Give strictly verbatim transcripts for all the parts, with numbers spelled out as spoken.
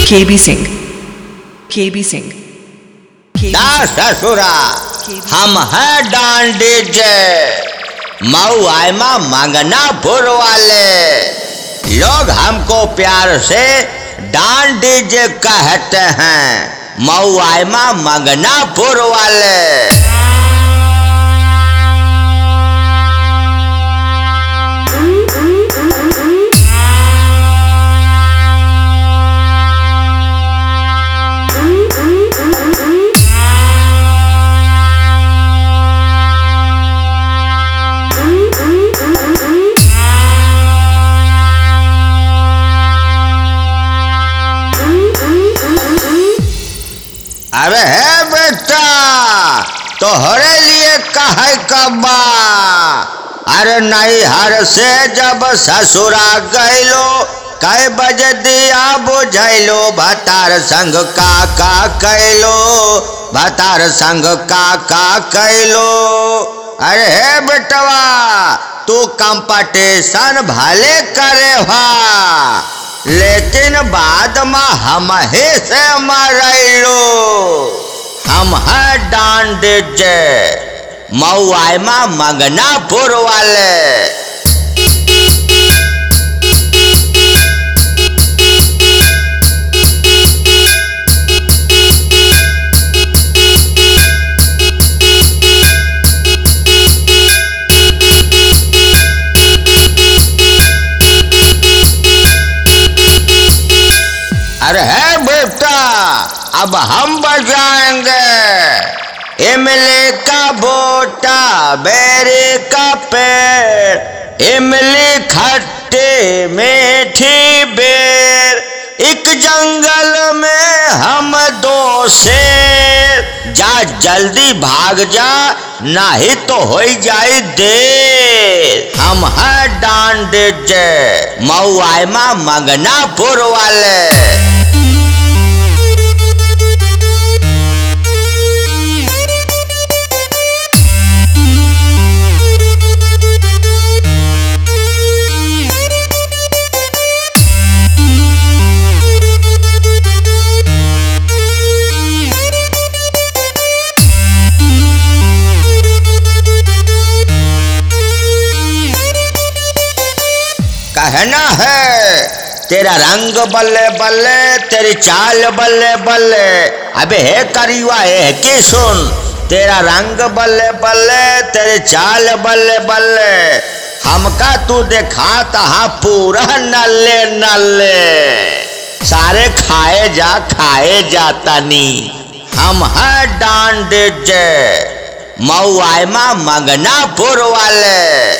KB Singh KB Singh ना ससुरा हम हैं डांड डीजे मऊ आयमा मंगनापुर वाले लोग हमको प्यार से डांड डीजे कहते हैं। मऊ आयमा मंगनापुर वाले अरे है बेटा तोहरे लिए कहे कब्बा अरे नहीं हर से जब ससुरा गैलो कै बजे दिया बुझैलो भतार संग का का कैलो भतार संग का का कैलो। अरे हे बेटवा तू कंपटीशन भले करे हा लेकिन बाद में हम ही से मरैलो। हम हैं डांड डीजे मऊ आयमा मंगनापुर वाले अरे है बेटा अब हम बजाएंगे इमली का बोटा बेरी का पेड़ इमली खट्टी मीठी बेर एक जंगल में हम दो शेर जा जल्दी भाग जा नहीं तो हो जाए देर। हम हैं डांड डीजे मऊ आयमा मंगनापुर वाले कहना है तेरा रंग बल्ले बल्ले तेरी चाल बल्ले बल्ले। अबे हे करीवा है कि सुन तेरा रंग बल्ले बल्ले तेरी चाल बल्ले बल्ले हमका तू देखा तहा पूरा नल्ले नल्ले सारे खाए जा खाए जाता नी। हम हैं डांड डीजे मऊ आयमा मंगनापुर वाले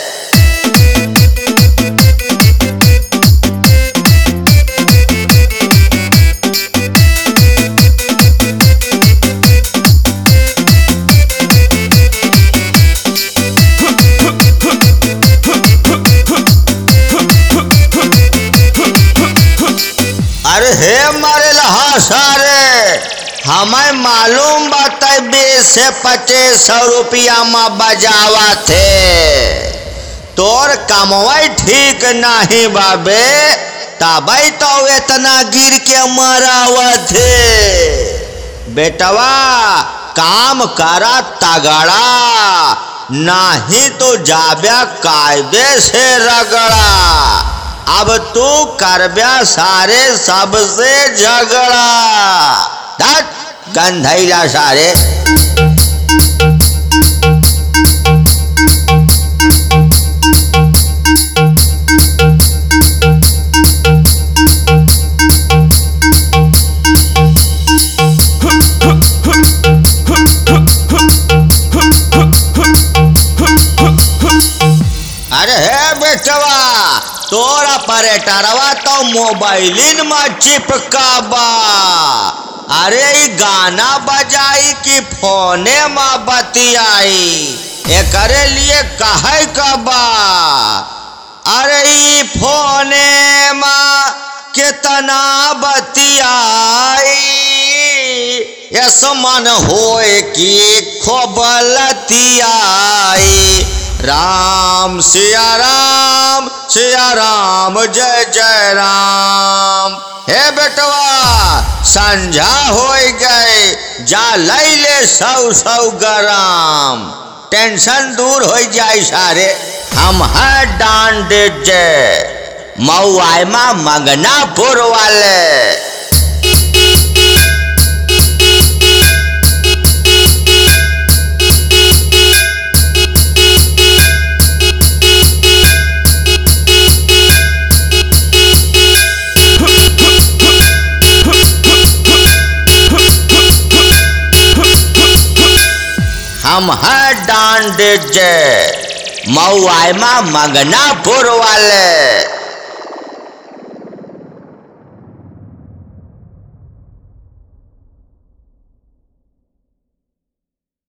अरे हे मारे लहा सारे हमें मालूम बताए बीस से पच्चीस सौ रुपया में बजावा थे तोर कमवाई ठीक नहीं बाबे तबई तो इतना गिर के मरावा थे। बेटवा काम करा तगड़ा नहीं तो जाब्या कायदे से रगड़ा। अब तू करब्या सारे सबसे झगड़ा गंधैला सारे अरे हे बेटवा तोरा परेटरवा तो मोबाइलिन में चिपकाबा अरे ई गाना बजाई कि फोने में बतियाई एकरे लिए कहे कबा अरे ई फोने में कितना बतियाई ये समान होए कि खोबलतियाई राम सिया राम सिया राम जय जय राम। हे बेटवा संझा हो गए, जा लैले सौ सौ गराम, टेंशन दूर हो जाए सारे। हम है डांड डीजे मऊआई मा मगनापुर वाले। हम है डांड डीजे मऊआई मा मगनापुर वाले।